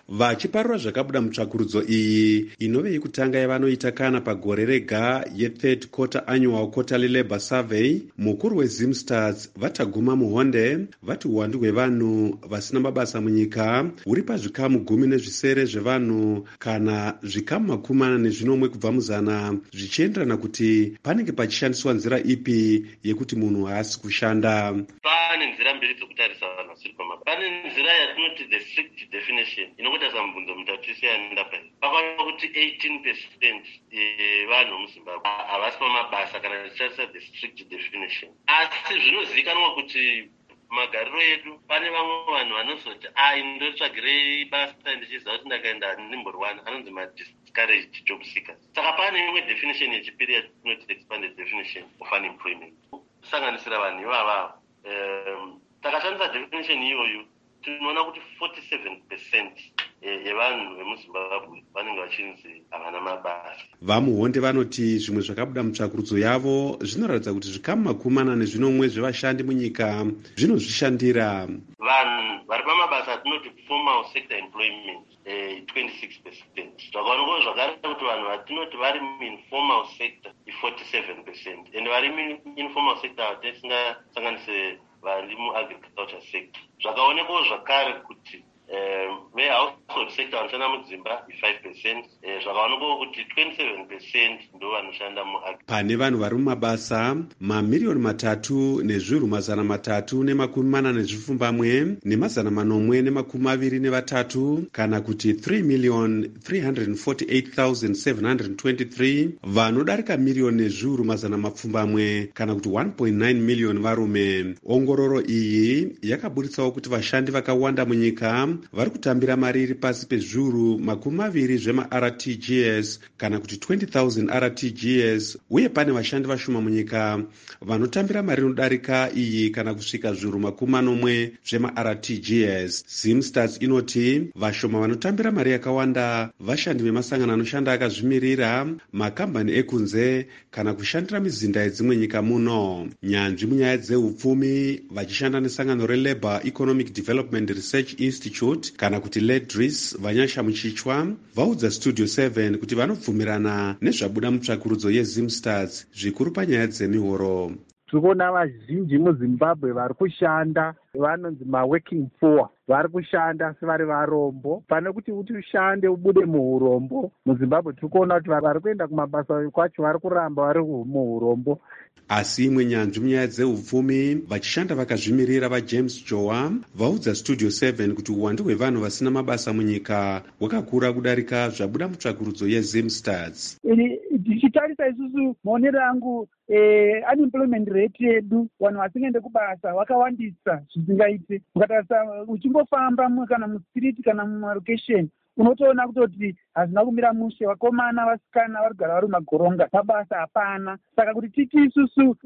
vachiparura zvakabuda mutsvakurudzo iyi inove yekutanga yavanoita kana pagore rega ye3rd quarter annual quarterly labour survey. Mukuru wezimstats vataguma muhonde vati uwandu hwevanhu vasina mabasa munyika huri pazvikamu 10 zvevanhu kana zvikamu 40 kubva muzana, zvichienderana kuti panenge pachishandiswa nzira ipi yekuti munhu haasi kushanda. Pane nzira mbiri dzekutarisa vanhu vasiri pamabasa. Pane nzira yatinoti the strict definition inokuita samubvunzo mutatu yaenda pasi. Pakaonekwa kuti 18% yevanhu muZimbabwe havasi pamabasa kana tichishandisa the strict definition. Asi zvinozivikanwa kuti magariro edu pane vamwe vanhu vanozoti ndoritsvagirei basa ndichiziva kuti ndakaenda ndimborwana, anonzi discouraged job seekers. Saka pane imwe definition yechipiri yatinoti expanded definition of unemployment kusanganisira vanhu ivava. Takashandisa definition iyoyo tinoona kuti 47% yevanhu vemuZimbabwe vanenge vachinzi havana mabasa. Vamuhonde vanoti zvimwe zvakabuda mutsvakurudzo yavo zvinoratidza kuti zvikamu 40 zvevashandi munyika zvinozvishandira. Vanhu vari pamabasa atinoti formal sector employment 26%. Zvakaonekwa zvakare kuti vanhu vatinoti vari informal sector 47%, and vari informal sector tisingasanganise vari muagriculture sector. Zvakaonekwa zvakare kuti household sector vanoshanda mudzimba 5%, zvakaonekwa kuti 27% ndo vanoshanda pane vanhu vari mumabasa mamiliyoni 3,340,420 ne3,423 kana kuti 3,348,723 vanodarika miliyoni 1,200 kana kuti 1.9 miliyoni varume. Ongororo iyi yakaburitsawo kuti vashandi vakawanda munyika vari kutambira mari iri pasi pezviuru 20 zvema-RTGS kana kuti 20,000 RTGS, uye pane vashandi vashoma munyika vanotambira mari inodarika iyi kana kusvika zviuru 40 zvema-RTGS. Zimstats inoti vashoma vanotambira mari yakawanda vashandi vemasangano anoshanda akazvimirira, makambani ekunze kana kushandira mizinda yedzimwe nyika muno. Nyanzvi munyaya dzeupfumi vachishanda nesangano reLabour Economic Development Research Institute kana kuti LEDRIS vanyasha muchichwa vaudza Studio 7 kuti vanobvumirana nezvabuda mutsvakurudzo yeZimstats zvikuru panyaya dzemihoro. Tikuona vazhinji muZimbabwe vari kushanda vanonzi maworking poor, vari kushanda sevari varombo. Pane kuti ushande ubude muurombo muZimbabwe tikuona kuti vari kuenda kumabasa kwacho vari kuramba vari muurombo. Asi imwe nyanzvi munyaya dzeupfumi vachishanda vakazvimirira vaJames Jowa vaudza Studio 7 kuti uwandu hwevanhu vasina mabasa munyika hwakakura kudarika zvabuda mutsvakurudzo yeZimstats. Tichitarisa isusu maonero angu unemployment rate yedu vanhu vasingaende kubasa wakawandisa zvisingaiti. Ukatarisa uchingofamba kana mustriti kana mumarokesheni unotoona kutoti hazina kumira mushe, vakomana vasikana varigara vari magoronga, mabasa hapana. Saka kuti titi isusu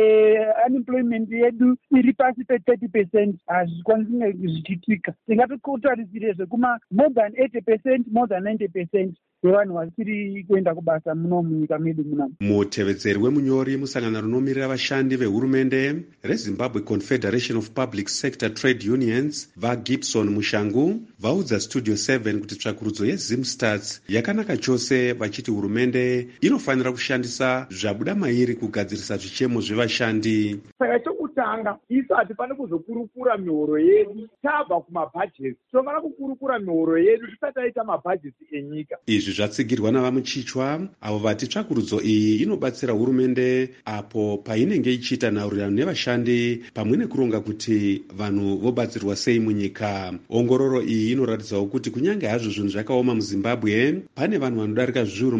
unemployment yedu iri pasi pe30% hazvikwanisi zvichiitika. Tingatotarisire zvekuma more than 80%, more than 90% yevanhu vasiri kuenda kubasa muno munyika medu muno. Mutevedzeri wemunyori musangano rinomirira vashandi vehurumende reZimbabwe Confederation of Public Sector Trade Unions vaGibson Mushangu vaudza Studio 7 kuti tsvakurudzo yeZimstats yakanaka chose, vachiti hurumende inofanira kushandisa zvabuda mairi kugadzirisa zvichemo zvevashandi. Saka chokutanga isu hatifani kuzokurukura mihoro yedu tabva kumabhajeti, tinofanira kukurukura mihoro yedu tisati taita mabhajeti enyika. Izvi zvatsigirwa navamuchichwa avo vati tsvakurudzo iyi inobatsira hurumende apo painenge ichiita nhaurirano nevashandi pamwe nekuronga kuti vanhu vobatsirwa sei munyika. Ongororo iyi inoratidzawo kuti kunyange hazvo zvinhu zvakaoma muZimbabwe, pane vanhu vanodarika zviuru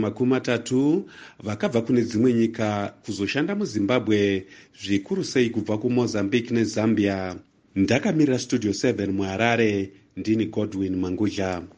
30 vakabva kune dzimwe nyika kuzoshanda muZimbabwe, zvikuru sei kubva kuMozambique neZambia. Ndakamirira Studio 7 muHarare, ndini Godwin Mangudya.